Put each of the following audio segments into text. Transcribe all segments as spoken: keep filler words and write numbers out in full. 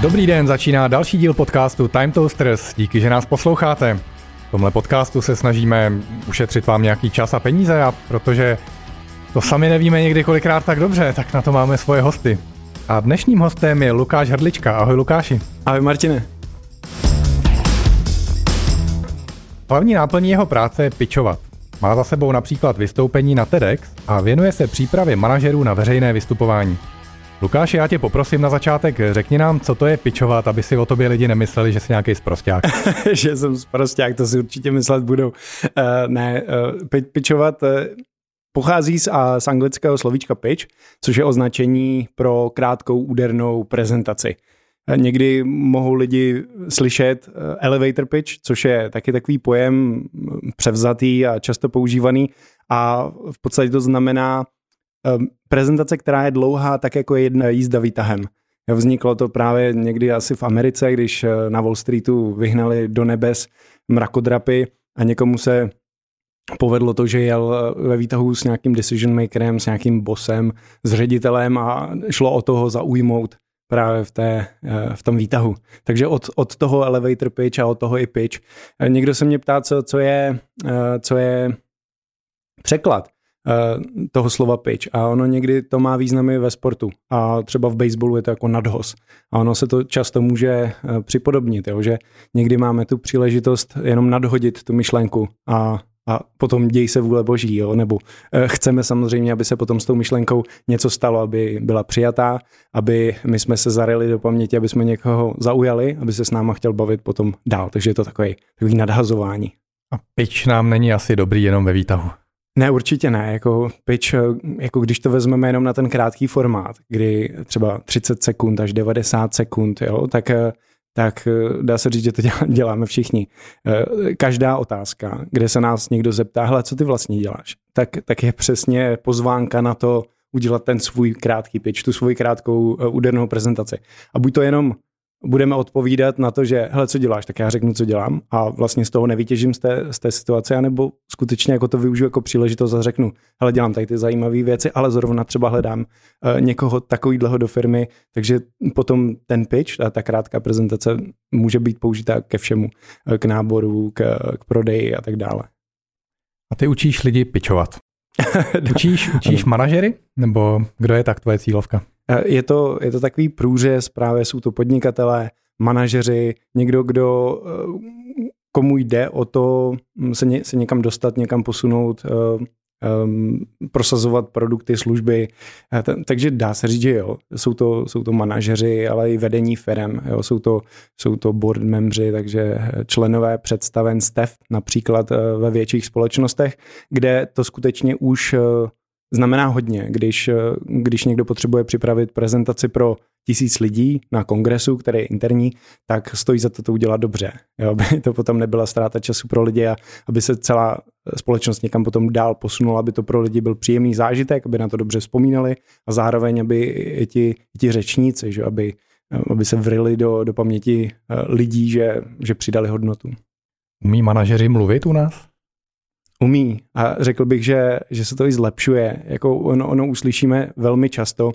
Dobrý den, začíná další díl podcastu Time Toasters. Díky, že nás posloucháte. V tomhle podcastu se snažíme ušetřit vám nějaký čas a peníze a protože to sami nevíme někdy kolikrát tak dobře, tak na to máme svoje hosty. A dnešním hostem je Lukáš Hrdlička. Ahoj Lukáši. Ahoj Martine. Hlavní náplní jeho práce je pitchovat. Má za sebou například vystoupení na TEDx a věnuje se přípravě manažerů na veřejné vystupování. Lukáši, já tě poprosím na začátek, řekni nám, co to je pitchovat, aby si o tobě lidi nemysleli, že jsi nějaký sprosťák. Že jsem sprosťák, to si určitě myslet budou. Uh, ne, uh, pitchovat uh, pochází z, uh, z anglického slovíčka pitch, což je označení pro krátkou údernou prezentaci. Uh, někdy mohou lidi slyšet uh, elevator pitch, což je taky takový pojem převzatý a často používaný a v podstatě to znamená prezentace, která je dlouhá, tak jako je jedna jízda výtahem. Vzniklo to právě někdy asi v Americe, když na Wall Streetu vyhnali do nebes mrakodrapy a někomu se povedlo to, že jel ve výtahu s nějakým decision makerem, s nějakým bossem, s ředitelem a šlo o toho zaujmout právě v, té, v tom výtahu. Takže od, od toho elevator pitch a od toho i pitch. Někdo se mě ptá, co, co, je, co je překlad toho slova pitch a ono někdy to má významy ve sportu a třeba v baseballu je to jako nadhoz a ono se to často může připodobnit, jo? Že někdy máme tu příležitost jenom nadhodit tu myšlenku a, a potom děj se vůle boží, jo? Nebo chceme samozřejmě, aby se potom s tou myšlenkou něco stalo, aby byla přijatá, aby my jsme se zarili do paměti, aby jsme někoho zaujali, aby se s náma chtěl bavit potom dál, takže je to takový, takový nadhazování. A pitch nám není asi dobrý jenom ve výtahu. Ne, určitě ne. Jako pitch, jako když to vezmeme jenom na ten krátký formát, kdy třeba třicet sekund až devadesát sekund, jo, tak, tak dá se říct, že to děláme všichni. Každá otázka, kde se nás někdo zeptá, hele, co ty vlastně děláš, tak, tak je přesně pozvánka na to udělat ten svůj krátký pitch, tu svou krátkou údernou prezentaci. A buď to jenom budeme odpovídat na to, že hele, co děláš, tak já řeknu, co dělám a vlastně z toho nevytěžím z té, z té situace, anebo skutečně jako to využiju jako příležitost a řeknu, hele, dělám tady ty zajímavé věci, ale zrovna třeba hledám uh, někoho takovýhleho do firmy, takže potom ten pitch, ta, ta krátká prezentace může být použita ke všemu, k náboru, k, k prodeji a tak dále. A ty učíš lidi pitchovat? Učíš, učíš manažery? Nebo kdo je tak tvoje cílovka? Je to, je to takový průřez, právě jsou to podnikatelé, manažeři, někdo, kdo, komu jde o to se, ně, se někam dostat, někam posunout, um, prosazovat produkty, služby. Takže dá se říct, že jo, jsou to, jsou to manažeři, ale i vedení firem, jo, jsou to, jsou to board membři, takže členové představenstev, například ve větších společnostech, kde to skutečně už znamená hodně, když, když někdo potřebuje připravit prezentaci pro tisíc lidí na kongresu, který je interní, tak stojí za to to udělat dobře. Jo, aby to potom nebyla ztráta času pro lidi a aby se celá společnost někam potom dál posunula, aby to pro lidi byl příjemný zážitek, aby na to dobře vzpomínali a zároveň, aby i ti, i ti řečníci, že, aby, aby se vrili do, do paměti lidí, že, že přidali hodnotu. Umí manažeři mluvit u nás? Umí a řekl bych, že, že se to i zlepšuje. Jako ono, ono uslyšíme velmi často,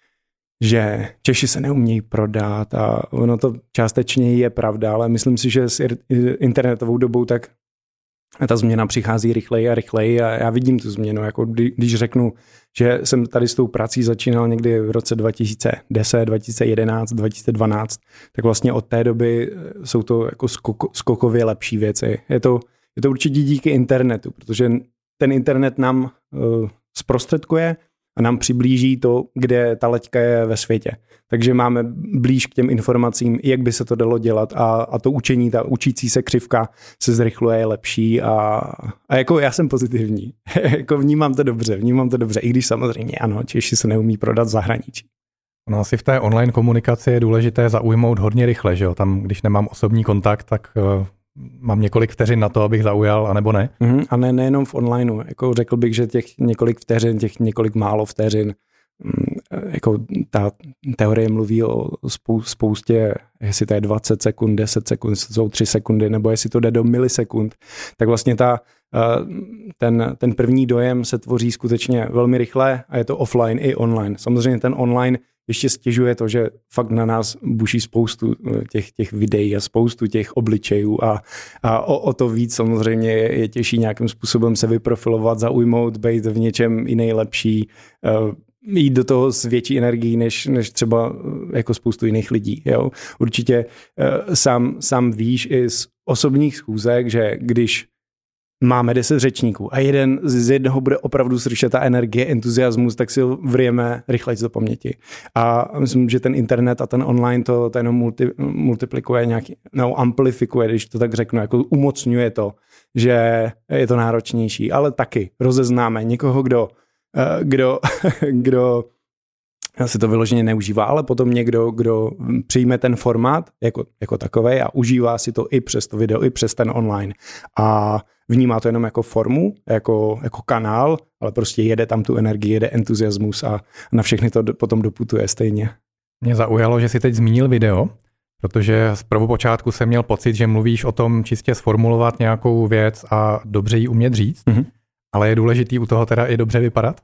že Češi se neumějí prodat a ono to částečně je pravda, ale myslím si, že s internetovou dobou tak ta změna přichází rychleji a rychleji a já vidím tu změnu. Jako když řeknu, že jsem tady s tou prací začínal někdy v roce dva tisíce deset, dva tisíce jedenáct, dva tisíce dvanáct, tak vlastně od té doby jsou to jako skoko, skokově lepší věci. Je to Je to určitě díky internetu, protože ten internet nám uh, zprostředkuje a nám přiblíží to, kde ta laťka je ve světě. Takže máme blíž k těm informacím, jak by se to dalo dělat a, a to učení, ta učící se křivka se zrychluje, je lepší a, a jako já jsem pozitivní. Jako vnímám to dobře, vnímám to dobře, i když samozřejmě ano, Češi se neumí prodat v zahraničí. No asi v té online komunikaci je důležité zaujmout hodně rychle, že jo? Tam, když nemám osobní kontakt, tak uh... mám několik vteřin na to, abych zaujal, anebo ne? Mm, a ne, nejenom v onlineu. Jako řekl bych, že těch několik vteřin, těch několik málo vteřin jako ta teorie mluví o spoustě, jestli to je dvacet sekund, deset sekund, jestli to jsou tři sekundy, nebo jestli to jde do milisekund, tak vlastně ta, ten, ten první dojem se tvoří skutečně velmi rychle a je to offline i online. Samozřejmě ten online ještě stěžuje to, že fakt na nás buší spoustu těch, těch videí a spoustu těch obličejů a, a o, o to víc samozřejmě je, je těžší nějakým způsobem se vyprofilovat, zaujmout, být v něčem i nejlepší, uh, jít do toho s větší energií než, než třeba jako spoustu jiných lidí. Jo? Určitě uh, sám, sám víš i z osobních schůzek, že když máme deset řečníků a jeden z jednoho bude opravdu slyšet ta energie, entuziasmus, tak si ho vrijeme rychleji do paměti. A myslím, že ten internet a ten online to, to jenom multi, multiplikuje nějaký, no amplifikuje, když to tak řeknu, jako umocňuje to, že je to náročnější, ale taky rozeznáme někoho, kdo, kdo, kdo si to vyloženě neužívá, ale potom někdo, kdo přijme ten formát jako, jako takovej a užívá si to i přes to video, i přes ten online. A vnímá to jenom jako formu, jako, jako kanál, ale prostě jede tam tu energii, jede entuziasmus a na všechny to potom doputuje stejně. Mě zaujalo, že jsi teď zmínil video, protože z prvopočátku jsem měl pocit, že mluvíš o tom čistě sformulovat nějakou věc a dobře ji umět říct, mm-hmm. ale je důležitý u toho teda i dobře vypadat?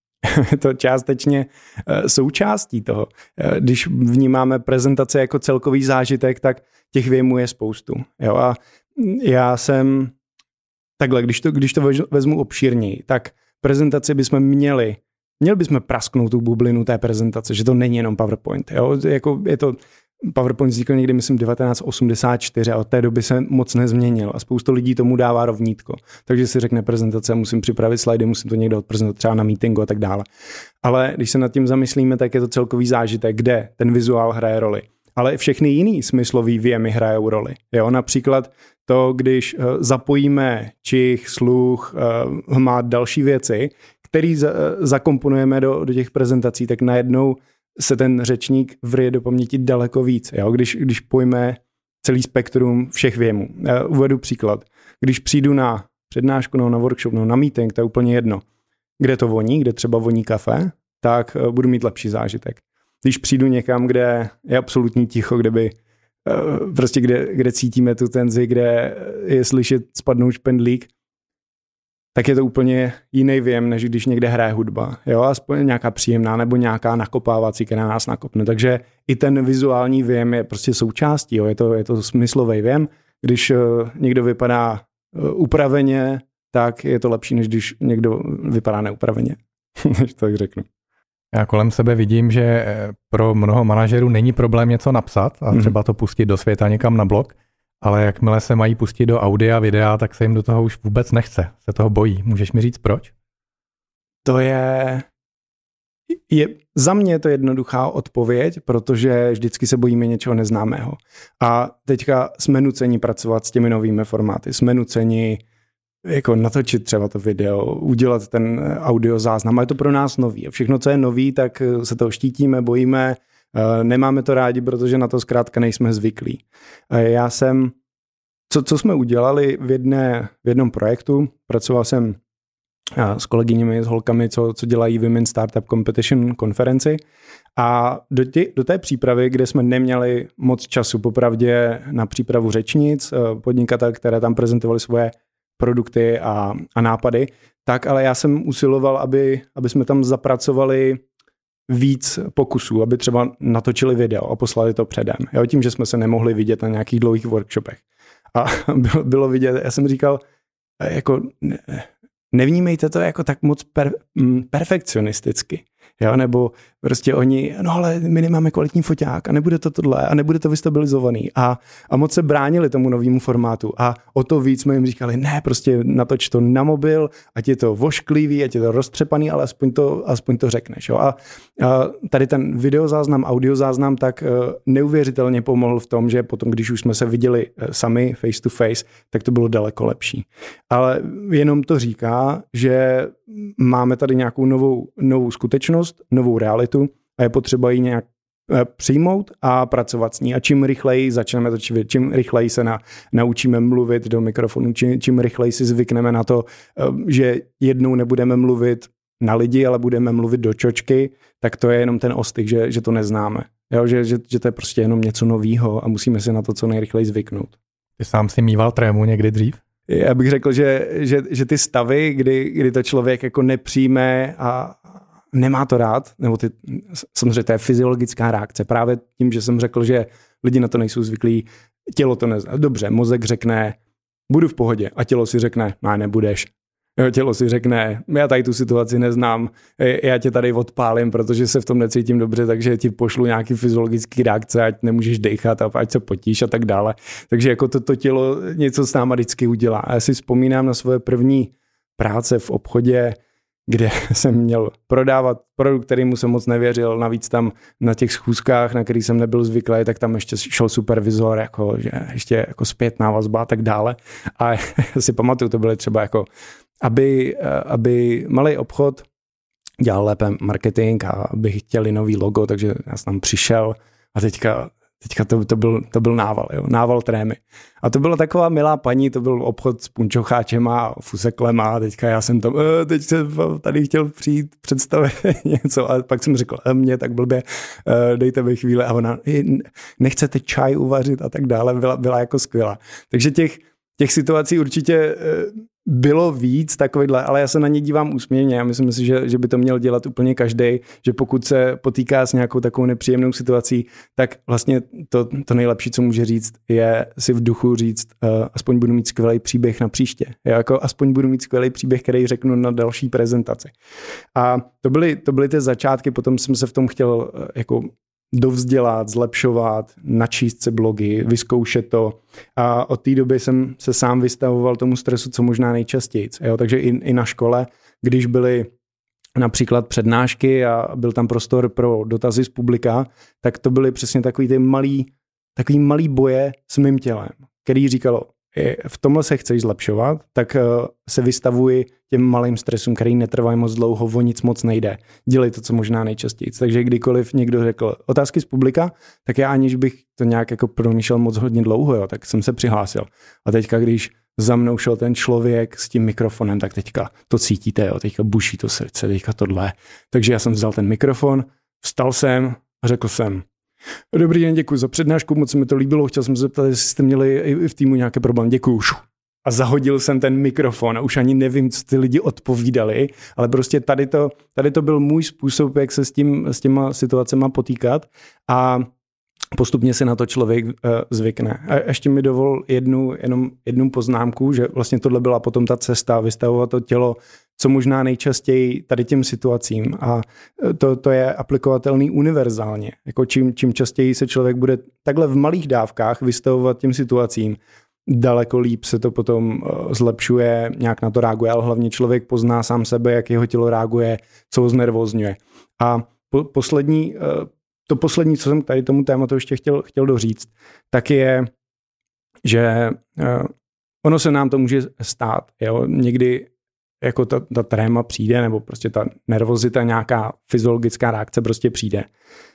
To částečně součástí toho. Když vnímáme prezentace jako celkový zážitek, tak těch věmů je spoustu. Jo? A já jsem takhle, když to, když to vezmu obšírněji, tak prezentaci bychom měli, měli bychom prasknout tu bublinu té prezentace, že to není jenom PowerPoint. Jo? Jako je to, PowerPoint vznikl někdy, myslím, devatenáct osmdesát čtyři a od té doby se moc nezměnil a spoustu lidí tomu dává rovnítko. Takže si řekne prezentace, musím připravit slajdy, musím to někde odprezentovat třeba na meetingu a tak dále. Ale když se nad tím zamyslíme, tak je to celkový zážitek, kde ten vizuál hraje roli. Ale všechny jiný smyslový věmy hrajou roli. Jo? Například to, když zapojíme čich, sluch, hmat, další věci, který zakomponujeme do, do těch prezentací, tak najednou se ten řečník vryje do paměti daleko víc. Jo? Když, když pojme celý spektrum všech věmů. Uvedu příklad. Když přijdu na přednášku, no, na workshop, no, na meeting, to je úplně jedno. Kde to voní, kde třeba voní kafe, tak budu mít lepší zážitek. Když přijdu někam, kde je absolutní ticho, kde by prostě kde, kde cítíme tu tenzi, kde je slyšet spadnout špendlík, tak je to úplně jiný věm, než když někde hraje hudba. Jo, aspoň nějaká příjemná nebo nějaká nakopávací, která nás nakopne. Takže i ten vizuální věm je prostě součástí. Jo. Je to, je to smyslový věm. Když uh, někdo vypadá uh, upraveně, tak je to lepší, než když někdo vypadá neupraveně. Než tak řeknu. Já kolem sebe vidím, že pro mnoho manažerů není problém něco napsat a třeba to pustit do světa někam na blog, ale jakmile se mají pustit do audia, videa, tak se jim do toho už vůbec nechce. Se toho bojí. Můžeš mi říct proč? To je... je za mě to jednoduchá odpověď, protože vždycky se bojíme něčeho neznámého. A teďka jsme nuceni pracovat s těmi novými formáty. Jsme nuceni jako natočit třeba to video, udělat ten audio záznam. A je to pro nás nový. A všechno, co je nový, tak se toho štítíme, bojíme, nemáme to rádi, protože na to zkrátka nejsme zvyklí. Já jsem, co, co jsme udělali v, jedné, v jednom projektu, pracoval jsem s kolegyněmi, s holkami, co, co dělají Women Startup Competition konferenci a do, tě, do té přípravy, kde jsme neměli moc času popravdě na přípravu řečnic, podnikatel, které tam prezentovali svoje produkty a, a nápady, tak ale já jsem usiloval, aby, aby jsme tam zapracovali víc pokusů, aby třeba natočili video a poslali to předem. Jo, tím, že jsme se nemohli vidět na nějakých dlouhých workshopech. A bylo, bylo vidět, já jsem říkal, jako nevnímejte to jako tak moc per, perfekcionisticky. Jo, nebo prostě oni, no ale my nemáme kvalitní foťák a nebude to tohle a nebude to vystabilizovaný a, a moc se bránili tomu novému formátu a o to víc jsme jim říkali, ne, prostě natoč to na mobil, ať je to vošklivý, ať je to roztřepaný, ale aspoň to, aspoň to řekneš. Jo. A, a tady ten videozáznam, audiozáznam tak neuvěřitelně pomohl v tom, že potom, když už jsme se viděli sami face to face, tak to bylo daleko lepší. Ale jenom to říká, že máme tady nějakou novou, novou skutečnost, novou realitu a je potřeba ji nějak přijmout a pracovat s ní. A čím rychleji začneme točit, čím rychleji se na, naučíme mluvit do mikrofonu, čím, čím rychleji si zvykneme na to, že jednou nebudeme mluvit na lidi, ale budeme mluvit do čočky, tak to je jenom ten ostych, že, že to neznáme. Jo, že, že, že to je prostě jenom něco novýho a musíme si na to co nejrychleji zvyknout. Ty sám si mýval trému někdy dřív? Já bych řekl, že, že, že ty stavy, kdy, kdy to člověk jako nepřijme a nemá to rád, nebo ty, samozřejmě to je fyziologická reakce. Právě tím, že jsem řekl, že lidi na to nejsou zvyklí, tělo to nezná. Dobře, mozek řekne, budu v pohodě a tělo si řekne, ne, nebudeš. Jo, tělo si řekne, já tady tu situaci neznám, já tě tady odpálím, protože se v tom necítím dobře, takže ti pošlu nějaký fyziologický reakce, ať nemůžeš dechat a ať se potíš a tak dále. Takže jako to, to tělo něco s náma vždycky udělá. A já si vzpomínám na svoje první práce v obchodě, kde jsem měl prodávat produkt, kterýmu jsem moc nevěřil, navíc tam na těch schůzkách, na který jsem nebyl zvyklý, tak tam ještě šel supervizor, jako, že ještě jako zpětná vazba a tak dále. A já si pamatuju, to byly třeba jako Aby, aby malý obchod dělal lépe marketing a aby chtěli nový logo, takže já jsem tam přišel a teďka, teďka to, to, byl, to byl nával, jo, nával trémy. A to byla taková milá paní, to byl obchod s punčocháčema a fuseklema a teďka já jsem tam, e, teď jsem tady chtěl přijít představit něco a pak jsem řekl, e, mě tak blbě, e, dejte mi chvíli a ona, nechcete čaj uvařit a tak dále, byla, byla jako skvělá. Takže těch Těch situací určitě bylo víc takovýhle, ale já se na ně dívám úsměvně. Já myslím si, že, že by to měl dělat úplně každý, že pokud se potýká s nějakou takovou nepříjemnou situací, tak vlastně to, to nejlepší, co může říct, je si v duchu říct, uh, aspoň budu mít skvělý příběh na příště. Já jako aspoň budu mít skvělý příběh, který řeknu na další prezentaci. A to byly, to byly ty začátky, potom jsem se v tom chtěl uh, jako dovzdělat, zlepšovat, načíst si blogy, vyzkoušet to. A od té doby jsem se sám vystavoval tomu stresu, co možná nejčastěji. Jo? Takže i, i na škole, když byly například přednášky a byl tam prostor pro dotazy z publika, tak to byly přesně takový ty malý, takový malý boje s mým tělem, který říkalo, v tomhle se chceš zlepšovat, tak se vystavuji těm malým stresům, který netrvají moc dlouho, o nic moc nejde. Dělej to, co možná nejčastěji. Takže kdykoliv někdo řekl otázky z publika, tak já aniž bych to nějak jako promýšlel moc hodně dlouho, jo, tak jsem se přihlásil. A teďka, když za mnou šel ten člověk s tím mikrofonem, tak teďka to cítíte, jo, teďka buší to srdce, teďka tohle. Takže já jsem vzal ten mikrofon, vstal jsem a řekl jsem, dobrý den, děkuji za přednášku, moc se mi to líbilo, chtěl jsem se zeptat, jestli jste měli i v týmu nějaké problém, děkuji. A zahodil jsem ten mikrofon a už ani nevím, co ty lidi odpovídali, ale prostě tady to, tady to byl můj způsob, jak se s, tím, s těma situacema potýkat a postupně si na to člověk uh, zvykne. A ještě mi dovol jednu, jenom jednu poznámku, že vlastně tohle byla potom ta cesta, vystavovat to tělo co možná nejčastěji tady těm situacím a to, to je aplikovatelný univerzálně. Jako čím, čím častěji se člověk bude takhle v malých dávkách vystavovat těm situacím, daleko líp se to potom zlepšuje, nějak na to reaguje, ale hlavně člověk pozná sám sebe, jak jeho tělo reaguje, co ho znervózňuje. A po, poslední, to poslední, co jsem tady tomu tématu ještě chtěl, chtěl doříct, tak je, že ono se nám to může stát. Jo? Někdy jako ta, ta tréma přijde, nebo prostě ta nervozita, nějaká fyziologická reakce prostě přijde.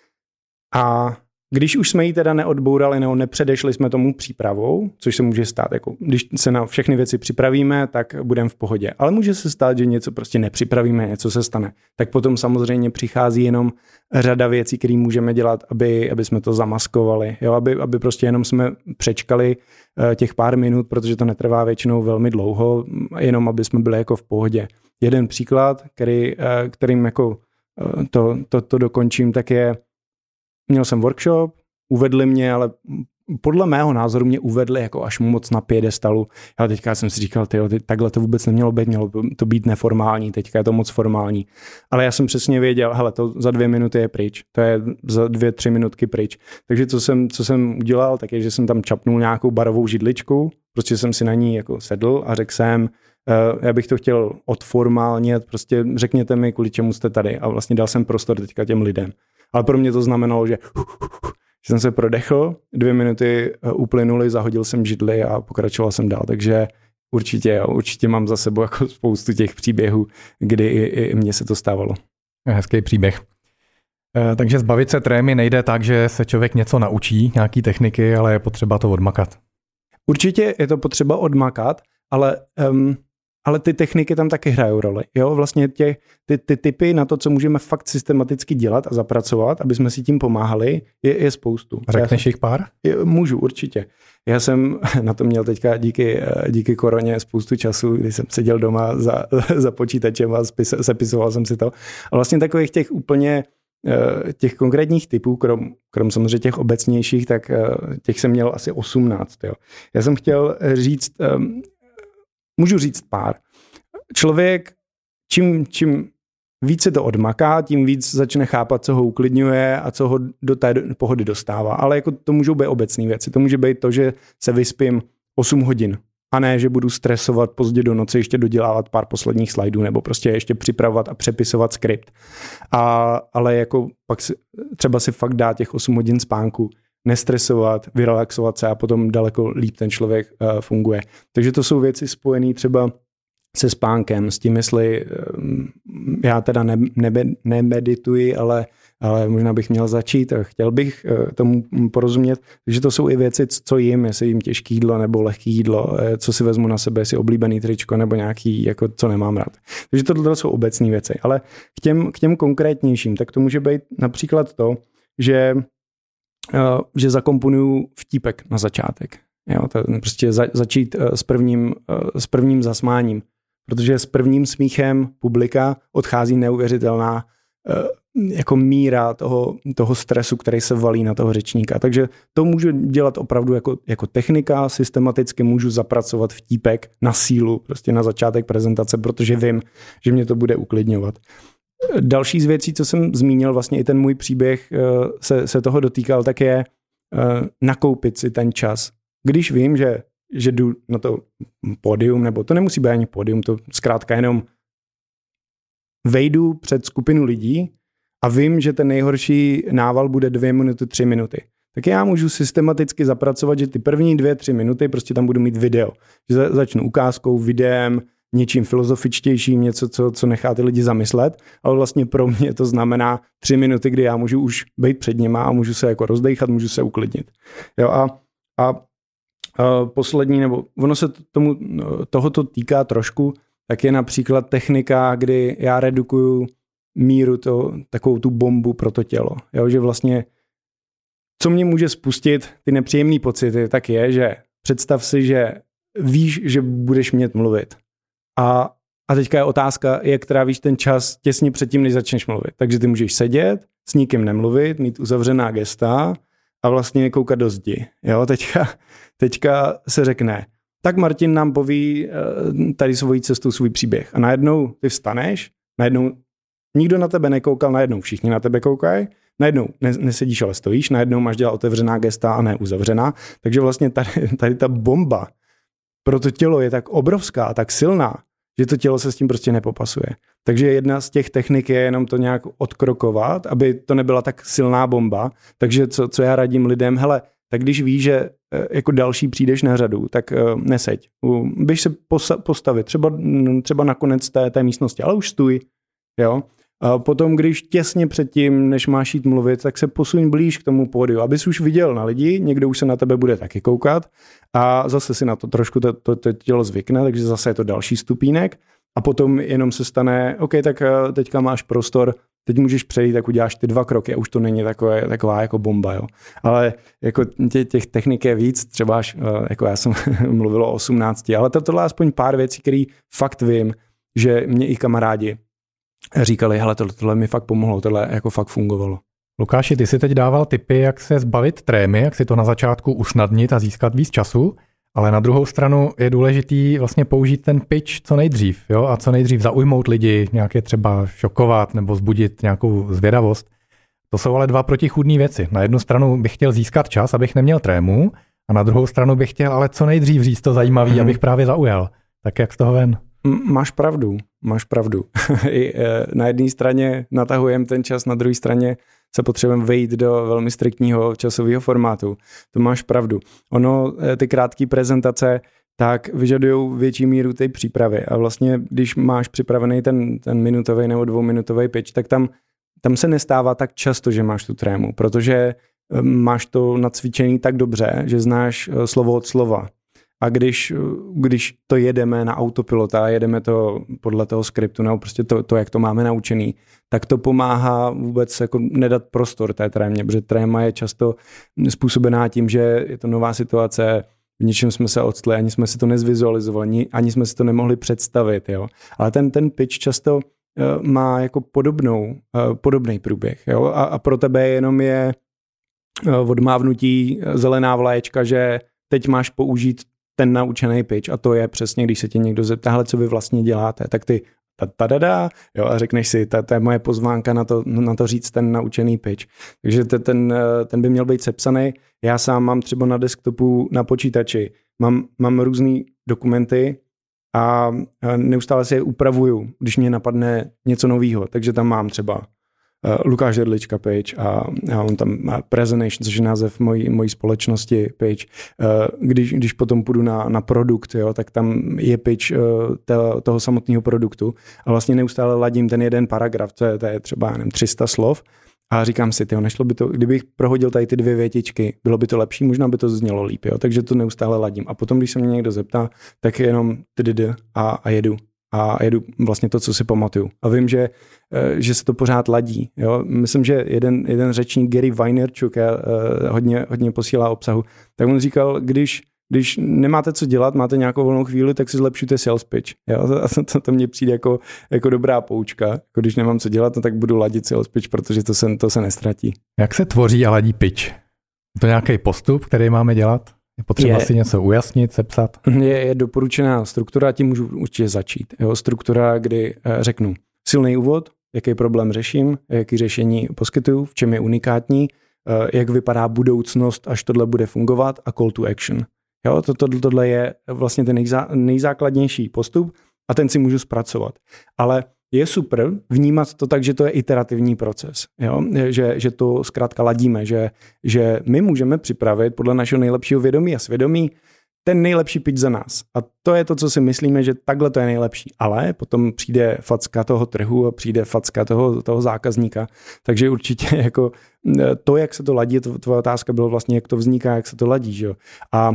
A když už jsme ji teda neodbourali nebo nepředešli jsme tomu přípravou, což se může stát, jako když se na všechny věci připravíme, tak budeme v pohodě. Ale může se stát, že něco prostě nepřipravíme, něco se stane. Tak potom samozřejmě přichází jenom řada věcí, které můžeme dělat, aby, aby jsme to zamaskovali. Jo? Aby, aby prostě jenom jsme přečkali těch pár minut, protože to netrvá většinou velmi dlouho, jenom aby jsme byli jako v pohodě. Jeden příklad, který, kterým jako to, to, to dokončím, tak je, měl jsem workshop, uvedli mě, ale podle mého názoru mě uvedli jako až moc na piedestalu. Já teďka jsem si říkal, tyjo, ty, takhle to vůbec nemělo být, mělo to být neformální, teďka je to moc formální. Ale já jsem přesně věděl, hele, to za dvě minuty je pryč, to je za dvě, tři minutky pryč. Takže co jsem, co jsem udělal, tak je, že jsem tam čapnul nějakou barovou židličku, prostě jsem si na ní jako sedl a řekl jsem, uh, já bych to chtěl odformálně, prostě řekněte mi, kvůli čemu jste tady. A vlastně dal jsem prostor teďka těm lidem. Ale pro mě to znamenalo, že, že jsem se prodechl, dvě minuty uplynuly, zahodil jsem židli a pokračoval jsem dál. Takže určitě, určitě mám za sebou jako spoustu těch příběhů, kdy i, i mně se to stávalo. Hezký příběh. E, takže zbavit se trémy nejde tak, že se člověk něco naučí, nějaký techniky, ale je potřeba to odmakat. Určitě je to potřeba odmakat, ale um, ale ty techniky tam taky hrajou roli. Jo, vlastně tě, ty, ty typy na to, co můžeme fakt systematicky dělat a zapracovat, aby jsme si tím pomáhali, je, je spoustu. Řekneš jich pár? Je, můžu, určitě. Já jsem na to měl teďka díky, díky koroně spoustu času, kdy jsem seděl doma za, za počítačem a spis, sepisoval jsem si to. A vlastně takových těch úplně těch konkrétních typů, krom, krom samozřejmě těch obecnějších, tak těch jsem měl asi osmnáct. Jo. Já jsem chtěl říct, můžu říct pár. Člověk, čím, čím víc se to odmaká, tím víc začne chápat, co ho uklidňuje a co ho do té pohody dostává. Ale jako to můžou být obecné věci. To může být to, že se vyspím osm hodin. A ne, že budu stresovat pozdě do noci, ještě dodělávat pár posledních slajdů, nebo prostě ještě připravovat a přepisovat skript. A, ale jako pak si, třeba si fakt dát těch osm hodin spánku, nestresovat, vyrelaxovat se a potom daleko líp ten člověk uh, funguje. Takže to jsou věci spojené třeba se spánkem, s tím, jestli um, já teda ne, nebe, nemedituji, ale, ale možná bych měl začít a chtěl bych uh, tomu porozumět. Takže to jsou i věci, co jim, jestli jim těžké jídlo nebo lehké jídlo, co si vezmu na sebe, jestli oblíbený tričko nebo nějaký, jako co nemám rád. Takže tohle jsou obecné věci. Ale k těm, k těm konkrétnějším, tak to může být například to, že Uh, že zakomponuju vtípek na začátek. Jo, to prostě za, začít uh, s, prvním, uh, s prvním zasmáním, protože s prvním smíchem publika odchází neuvěřitelná uh, jako míra toho, toho stresu, který se valí na toho řečníka. Takže to můžu dělat opravdu jako, jako technika, systematicky můžu zapracovat vtípek na sílu, prostě na začátek prezentace, protože vím, že mě to bude uklidňovat. Další z věcí, co jsem zmínil, vlastně i ten můj příběh se, se toho dotýkal, tak je nakoupit si ten čas. Když vím, že, že jdu na to pódium, nebo to nemusí být ani pódium, to zkrátka jenom vejdu před skupinu lidí a vím, že ten nejhorší nával bude dvě minuty, tři minuty. Tak já můžu systematicky zapracovat, že ty první dvě, tři minuty prostě tam budu mít video. Že začnu ukázkou, videem, něčím filozofičtějším, něco, co, co nechá ty lidi zamyslet, ale vlastně pro mě to znamená tři minuty, kdy já můžu už být před nima a můžu se jako rozdejchat, můžu se uklidnit. Jo, a, a, a poslední, nebo ono se tomu, tohoto týká trošku, tak je například technika, kdy já redukuju míru, to, takovou tu bombu pro to tělo. Jo, že vlastně, co mě může spustit ty nepříjemné pocity, tak je, že představ si, že víš, že budeš mět mluvit. A, a teďka je otázka, jak trávíš ten čas těsně předtím, než začneš mluvit. Takže ty můžeš sedět, s nikým nemluvit, mít uzavřená gesta a vlastně koukat do zdi. Jo, teďka, teďka se řekne, tak Martin nám poví tady svoji cestu, svůj příběh. A najednou ty vstaneš, najednou nikdo na tebe nekoukal, najednou všichni na tebe koukají, najednou nesedíš, ale stojíš, najednou máš dělat otevřená gesta a ne uzavřená. Takže vlastně tady, tady ta bomba pro to tělo je tak obrovská a tak silná, že to tělo se s tím prostě nepopasuje. Takže jedna z těch technik je jenom to nějak odkrokovat, aby to nebyla tak silná bomba. Takže co, co já radím lidem, hele, tak když víš, že jako další přijdeš na řadu, tak uh, neseď. Běž se postavit, třeba, třeba na konec té, té místnosti, ale už stůj. Jo? A potom, když těsně předtím, než máš jít mluvit, tak se posuň blíž k tomu pódiu, abys už viděl na lidi, někdo už se na tebe bude taky koukat a zase si na to trošku to, to, to tělo zvykne, takže zase je to další stupínek a potom jenom se stane, OK, tak teďka máš prostor, teď můžeš přejít, tak uděláš ty dva kroky a už to není takové, taková jako bomba, jo. Ale jako tě, těch technik je víc, třeba až, jako já jsem mluvil o osmnácti, ale to, tohle je aspoň pár věcí, které fakt vím, že mě i kamarádi říkali, hele, tohle, tohle mi fakt pomohlo, tohle jako fakt fungovalo. Lukáši, ty si teď dával tipy, jak se zbavit trémy, jak si to na začátku usnadnit a získat víc času, ale na druhou stranu je důležitý vlastně použít ten pitch co nejdřív, jo, a co nejdřív zaujmout lidi, nějaké třeba šokovat nebo vzbudit nějakou zvědavost. To jsou ale dva protichůdné věci. Na jednu stranu bych chtěl získat čas, abych neměl trému, a na druhou stranu bych chtěl ale co nejdřív říct to zajímavý, hmm. abych právě zaujal. Tak jak z toho ven? Máš pravdu, máš pravdu. I na jedné straně natahujeme ten čas, na druhé straně se potřebujeme vejít do velmi striktního časového formátu. To máš pravdu. Ono, ty krátké prezentace, tak vyžadují větší míru té přípravy. A vlastně, když máš připravený ten, ten minutový nebo dvouminutový pitch, tak tam, tam se nestává tak často, že máš tu trému, protože máš to nacvičený tak dobře, že znáš slovo od slova. A když, když to jedeme na autopilota, jedeme to podle toho skriptu, nebo prostě to, to, jak to máme naučený, tak to pomáhá vůbec jako nedat prostor té trémě, protože tréma je často způsobená tím, že je to nová situace, v něčem jsme se odstli, ani jsme si to nezvizualizovali, ani jsme si to nemohli představit. Jo. Ale ten, ten pitch často uh, má jako podobnou, uh, podobný průběh. Jo. A, a pro tebe jenom je uh, odmávnutí zelená vlaječka, že teď máš použít ten naučený pitch a to je přesně, když se tě někdo zeptá, hele, co vy vlastně děláte, tak ty tadada, jo, a řekneš si, to je moje pozvánka na to, na to říct ten naučený pitch. Takže ten, ten by měl být sepsaný. Já sám mám třeba na desktopu, na počítači, mám, mám různý dokumenty a neustále si je upravuju, když mě napadne něco novýho. Takže tam mám třeba Uh, Lukáš Jedlička page a já mám tam presentation, což je název mojí, mojí společnosti page. Uh, když, když potom půjdu na, na produkt, jo, tak tam je pitch uh, to, toho samotného produktu a vlastně neustále ladím ten jeden paragraf, to je, to je třeba nevím, tři sta slov a říkám si, tyjo, nešlo by to, kdybych prohodil tady ty dvě větičky, bylo by to lepší, možná by to znělo líp, jo, takže to neustále ladím. A potom, když se mě někdo zeptá, tak jenom tdd a, a jedu. A jedu vlastně to, co si pamatuju. A vím, že, že se to pořád ladí. Jo? Myslím, že jeden, jeden řečník Gary Vaynerchuk je, hodně, hodně posílá obsahu, tak on říkal, když, když nemáte co dělat, máte nějakou volnou chvíli, tak si zlepšujte sales pitch. Jo? A to, to, to mně přijde jako, jako dobrá poučka. Jako když nemám co dělat, no, tak budu ladit sales pitch, protože to se, to se nestratí. Jak se tvoří a ladí pitch? Je to nějaký postup, který máme dělat? Je potřeba je, si něco ujasnit, sepsat? Je, je doporučená struktura, tím můžu určitě začít. Jo, struktura, kdy řeknu silný úvod, jaký problém řeším, jaký řešení poskytuju, v čem je unikátní, jak vypadá budoucnost, až tohle bude fungovat a call to action. Jo, to, to, tohle je vlastně ten nejzá, nejzákladnější postup a ten si můžu zpracovat. Ale je super vnímat to tak, že to je iterativní proces, jo? Že, že to zkrátka ladíme, že, že my můžeme připravit podle našeho nejlepšího vědomí a svědomí ten nejlepší pitch za nás. A to je to, co si myslíme, že takhle to je nejlepší. Ale potom přijde facka toho trhu a přijde facka toho, toho zákazníka. Takže určitě jako to, jak se to ladí, to, tvoje otázka byla vlastně, jak to vzniká, jak se to ladí. Že? A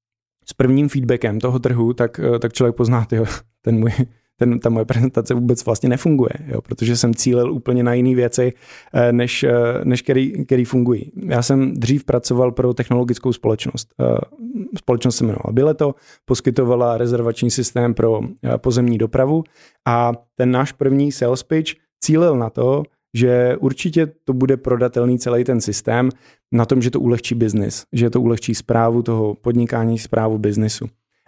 s prvním feedbackem toho trhu, tak, tak člověk pozná, tyjo, ten můj Ten, ta moje prezentace vůbec vlastně nefunguje, jo, protože jsem cílil úplně na jiné věci, než, než který, který fungují. Já jsem dřív pracoval pro technologickou společnost. Společnost se jmenovala Bileto, poskytovala rezervační systém pro pozemní dopravu a ten náš první sales pitch cílil na to, že určitě to bude prodatelný celý ten systém na tom, že to ulehčí biznis, že to ulehčí správu toho podnikání, správu biznisu.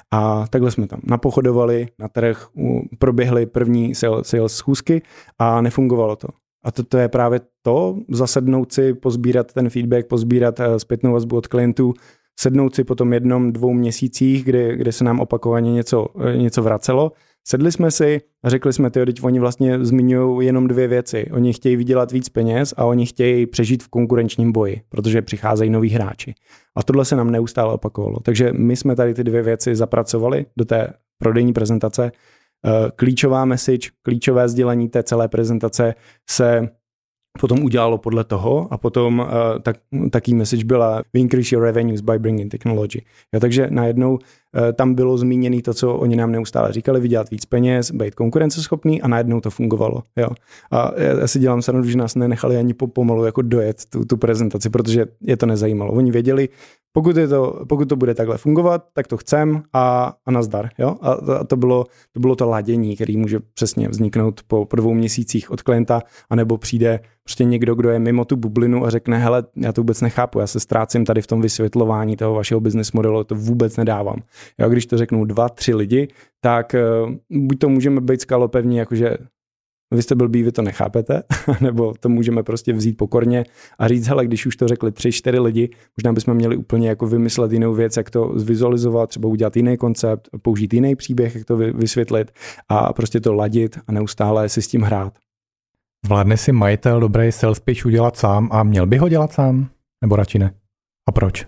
A takhle jsme tam napochodovali na trh, proběhly první sales, sales schůzky a nefungovalo to. A to, to je právě to, zasednout si, pozbírat ten feedback, pozbírat zpětnou vazbu od klientů, sednout si po tom jednom, dvou měsících, kdy, kdy se nám opakovaně něco, něco vracelo. Sedli jsme si a řekli jsme, tyjo, teď oni vlastně zmiňují jenom dvě věci. Oni chtějí vydělat víc peněz a oni chtějí přežít v konkurenčním boji, protože přicházejí noví hráči. A tohle se nám neustále opakovalo. Takže my jsme tady ty dvě věci zapracovali do té prodejní prezentace. Klíčová message, klíčové sdělení té celé prezentace se potom udělalo podle toho a potom uh, tak, taký message byla we increase your revenues by bringing technology. Jo, takže najednou uh, tam bylo zmíněné to, co oni nám neustále říkali, vydělat víc peněz, být konkurenceschopný a najednou to fungovalo. Jo. A já, já si dělám srandu, že nás nenechali ani po, pomalu jako dojet tu, tu prezentaci, protože je to nezajímalo. Oni věděli, pokud, je to, pokud to bude takhle fungovat, tak to chcem a, a nazdar. Jo? A, a to, bylo, to bylo to ladění, který může přesně vzniknout po, po dvou měsících od klienta, anebo přijde prostě někdo, kdo je mimo tu bublinu a řekne, hele, já to vůbec nechápu, já se ztrácím tady v tom vysvětlování toho vašeho business modelu, to vůbec nedávám. Jo? Když to řeknou dva, tři lidi, tak uh, buď to můžeme být skalopevní, jakože vy jste blbý, vy to nechápete, nebo to můžeme prostě vzít pokorně a říct, hele, když už to řekli tři, čtyři lidi, možná bychom měli úplně jako vymyslet jinou věc, jak to zvizualizovat, třeba udělat jiný koncept, použít jiný příběh, jak to vysvětlit a prostě to ladit a neustále si s tím hrát. Zvládne si majitel dobrý sales pitch udělat sám a měl by ho dělat sám? Nebo radši ne? A proč?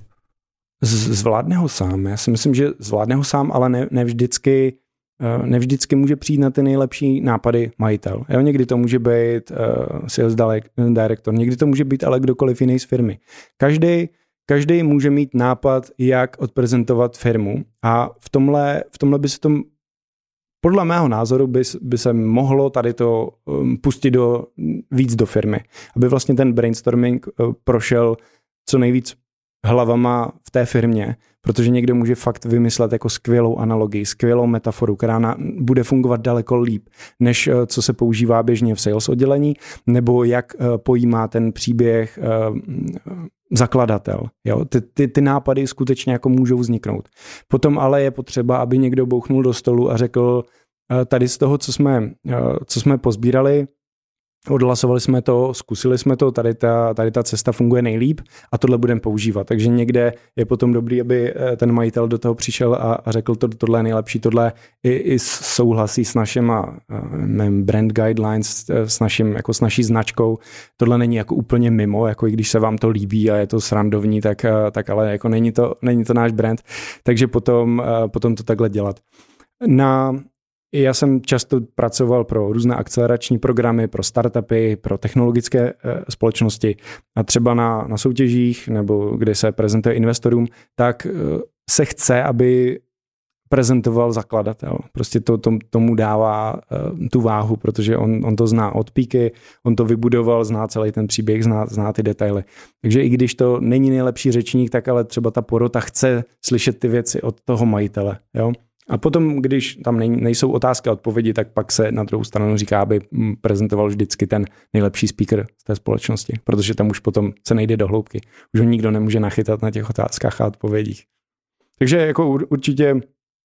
Z- zvládne ho sám. Já si myslím, že zvládne ho sám, ale ne, ne vždycky nevždycky může přijít na ty nejlepší nápady majitel. Jo, někdy to může být uh, sales director, někdy to může být ale kdokoliv jiný z firmy. Každý, každý může mít nápad, jak odprezentovat firmu a v tomhle, v tomhle by se to, podle mého názoru, by, by se mohlo tady to um, pustit do, víc do firmy, aby vlastně ten brainstorming uh, prošel co nejvíc hlavama v té firmě, protože někdo může fakt vymyslet jako skvělou analogii, skvělou metaforu, která na, bude fungovat daleko líp, než uh, co se používá běžně v sales oddělení, nebo jak uh, pojímá ten příběh uh, zakladatel. Jo? Ty, ty, ty nápady skutečně jako můžou vzniknout. Potom ale je potřeba, aby někdo bouchnul do stolu a řekl, tady z toho, co jsme, co jsme pozbírali, odhlasovali jsme to, zkusili jsme to, tady ta, tady ta cesta funguje nejlíp a tohle budeme používat. Takže někde je potom dobrý, aby ten majitel do toho přišel a, a řekl, to, tohle je nejlepší, tohle i, i souhlasí s našima brand guidelines, s, naším, jako s naší značkou. Tohle není jako úplně mimo, jako i když se vám to líbí a je to srandovní, tak, tak ale jako není to, není to náš brand. Takže potom, potom to takhle dělat. Na Já jsem často pracoval pro různé akcelerační programy, pro startupy, pro technologické společnosti a třeba na, na soutěžích nebo kde se prezentuje investorům, tak se chce, aby prezentoval zakladatel. Prostě to, to tomu dává tu váhu, protože on, on to zná od píky, on to vybudoval, zná celý ten příběh, zná, zná ty detaily. Takže i když to není nejlepší řečník, tak ale třeba ta porota chce slyšet ty věci od toho majitele. Jo? A potom, když tam nejsou otázky a odpovědi, tak pak se na druhou stranu říká, aby prezentoval vždycky ten nejlepší speaker z té společnosti, protože tam už potom se nejde do hloubky. Už ho nikdo nemůže nachytat na těch otázkách a odpovědích. Takže jako určitě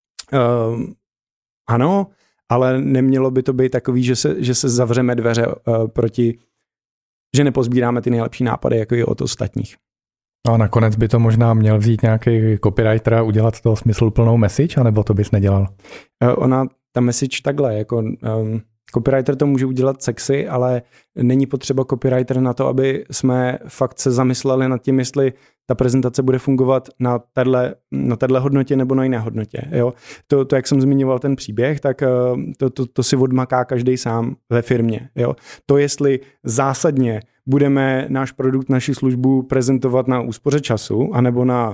uh, ano, ale nemělo by to být takový, že se, že se zavřeme dveře uh, proti, že nepozbíráme ty nejlepší nápady, jako i od ostatních. A nakonec by to možná měl vzít nějaký copywriter a udělat z toho smysluplnou message, anebo to bys nedělal? Ona, ta message takhle, jako um, copywriter to může udělat sexy, ale není potřeba copywriter na to, aby jsme fakt se zamysleli nad tím, jestli ta prezentace bude fungovat na téhle, na téhle hodnotě nebo na jiné hodnotě. Jo? To, to, jak jsem zmiňoval ten příběh, tak to, to, to si odmaká každý sám ve firmě. Jo? To, jestli zásadně budeme náš produkt, naši službu prezentovat na úspoře času anebo na,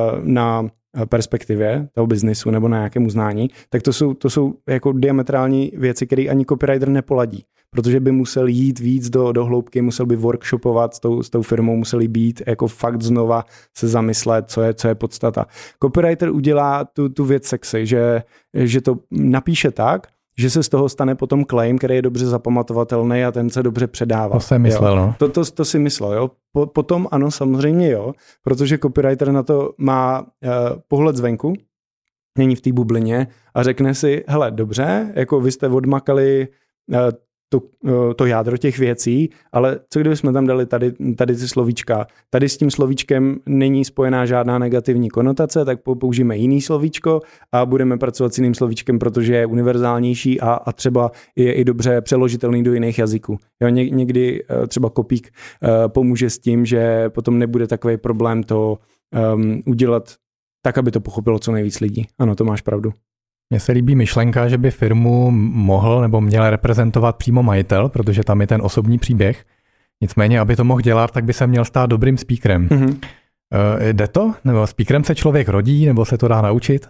na perspektivě toho biznisu nebo na nějakém uznání, tak to jsou, to jsou jako diametrální věci, které ani copywriter nepoladí, protože by musel jít víc do, do hloubky, musel by workshopovat s tou, s tou firmou, museli být jako fakt znova se zamyslet, co je, co je podstata. Copywriter udělá tu, tu věc sexy, že, že to napíše tak, že se z toho stane potom claim, který je dobře zapamatovatelný a ten se dobře předává. To jsem myslel, no. To, to, to si myslel, jo. Po, potom ano, samozřejmě jo, protože copywriter na to má uh, pohled zvenku, není v té bublině a řekne si, hele, dobře, jako vy jste odmakali uh, to, uh, to jádro těch věcí, ale co kdybychom tam dali tady, tady ty slovíčka? Tady s tím slovíčkem není spojená žádná negativní konotace, tak použijeme jiný slovíčko a budeme pracovat s jiným slovíčkem, protože je univerzálnější a, a třeba je i dobře přeložitelný do jiných jazyků. Jo, ně, někdy uh, třeba Kopík uh, pomůže s tím, že potom nebude takový problém to um, udělat tak, aby to pochopilo co nejvíc lidí. Ano, to máš pravdu. Mně se líbí myšlenka, že by firmu mohl nebo měl reprezentovat přímo majitel, protože tam je ten osobní příběh. Nicméně, aby to mohl dělat, tak by se měl stát dobrým speakerem. Mm-hmm. Uh, jde to? Nebo speakerem se člověk rodí, nebo se to dá naučit?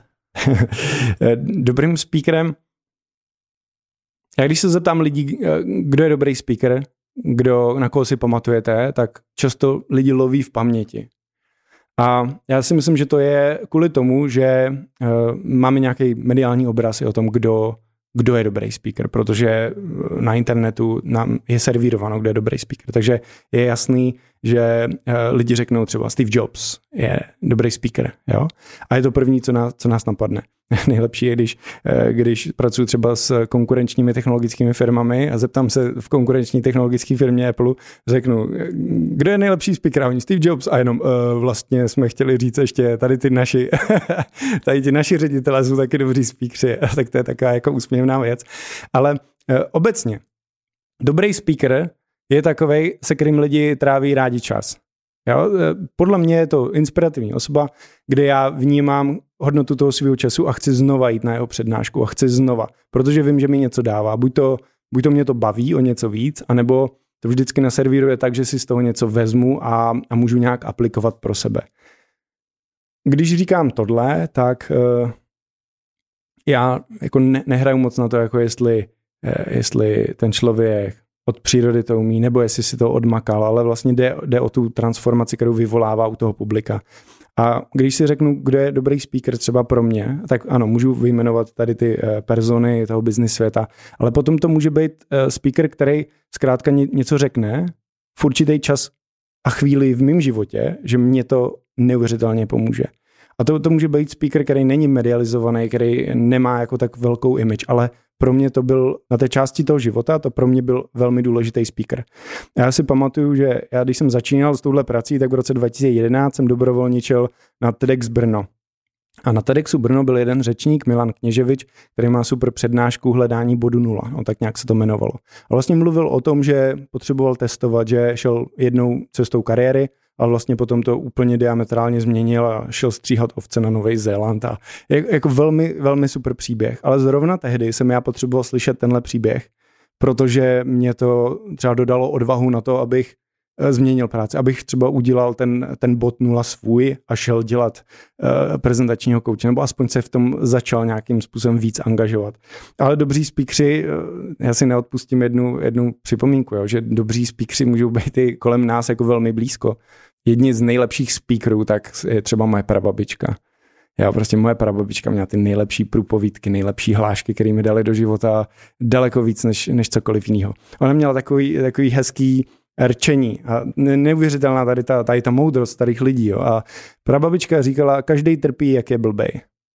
Dobrým speakerem? Já když se zeptám lidí, kdo je dobrý speaker, kdo, na koho si pamatujete, tak často lidi loví v paměti. A já si myslím, že to je kvůli tomu, že uh, máme nějaký mediální obraz i o tom, kdo, kdo je dobrý speaker, protože na internetu nám je servírováno, kdo je dobrý speaker. Takže je jasný, že uh, lidi řeknou třeba Steve Jobs je dobrý speaker. Jo? A je to první, co nás, co nás napadne. Nejlepší je, když, když pracuji třeba s konkurenčními technologickými firmami a zeptám se v konkurenční technologické firmě Apple, řeknu, kdo je nejlepší speaker? A oni Steve Jobs a jenom uh, vlastně jsme chtěli říct ještě tady ty naši, tady ty naši ředitelé jsou taky dobří speakři, tak to je taková jako úsměvná věc. Ale uh, obecně, dobrý speaker je takovej, se kterým lidi tráví rádi čas. Jo? Podle mě je to inspirativní osoba, kde já vnímám hodnotu toho svého času a chci znova jít na jeho přednášku a chci znova, protože vím, že mi něco dává. Buď to, buď to mě to baví o něco víc, anebo to vždycky naservíruje tak, že si z toho něco vezmu a, a můžu nějak aplikovat pro sebe. Když říkám tohle, tak uh, já jako ne, nehraju moc na to, jako jestli, uh, jestli ten člověk od přírody to umí, nebo jestli si to odmakal, ale vlastně jde, jde o tu transformaci, kterou vyvolává u toho publika. A když si řeknu, kdo je dobrý speaker třeba pro mě, tak ano, můžu vyjmenovat tady ty uh, persony toho business světa, ale potom to může být uh, speaker, který zkrátka ně, něco řekne v určitý čas a chvíli v mém životě, že mě to neuvěřitelně pomůže. A to, to může být speaker, který není medializovaný, který nemá jako tak velkou image, ale pro mě to byl na té části toho života, to pro mě byl velmi důležitý speaker. Já si pamatuju, že já když jsem začínal s touhle prací, tak v roce dva tisíce jedenáct jsem dobrovolničil na TEDx Brno. A na TEDxu Brno byl jeden řečník, Milan Kněževič, který má super přednášku hledání bodu nula, no, tak nějak se to jmenovalo. A vlastně mluvil o tom, že potřeboval testovat, že šel jednou cestou kariéry, a vlastně potom to úplně diametrálně změnil a šel stříhat ovce na Nový Zéland. A jako velmi, velmi super příběh. Ale zrovna tehdy jsem já potřeboval slyšet tenhle příběh, protože mě to třeba dodalo odvahu na to, abych změnil práci, abych třeba udělal ten, ten bod nula svůj a šel dělat uh, prezentačního kouče, nebo aspoň se v tom začal nějakým způsobem víc angažovat. Ale dobří speakři, uh, já si neodpustím jednu, jednu připomínku, jo, že dobří speakři můžou být i kolem nás jako velmi blízko. Jedni z nejlepších speakerů, tak je třeba moje prababička. Já prostě moje prababička měla ty nejlepší průpovídky, nejlepší hlášky, které mi dali do života daleko víc než, než cokoliv jiného. Ona měla takový, takový hezký rčení a neuvěřitelná tady ta, tady ta moudrost starých lidí. Jo. A prababička říkala, každej trpí, jak je blbej.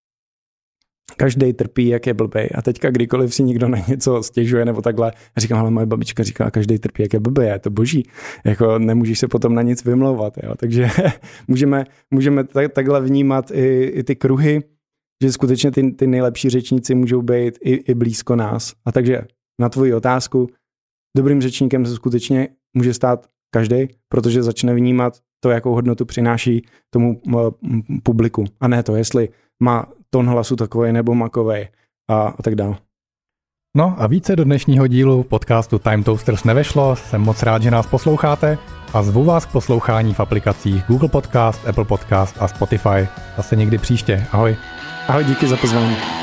Každej trpí, jak je blbej. A teďka kdykoliv si někdo na něco stěžuje nebo takhle, říkám, ale moje babička říkala, každej trpí, jak je blbej. Je to boží. Jako nemůžeš se potom na nic vymlouvat. Jo. Takže můžeme, můžeme tak, takhle vnímat i, i ty kruhy, že skutečně ty, ty nejlepší řečníci můžou být i, i blízko nás. A takže na tvoji otázku, dobrým řečníkem se skutečně může stát každý, protože začne vnímat to, jakou hodnotu přináší tomu publiku. A ne to, jestli má tón hlasu takovej nebo makovej a, a tak dále. No a více do dnešního dílu podcastu Time Toasters nevešlo. Jsem moc rád, že nás posloucháte a zvu vás k poslouchání v aplikacích Google Podcast, Apple Podcast a Spotify. Zase někdy příště. Ahoj. Ahoj, díky za pozvání.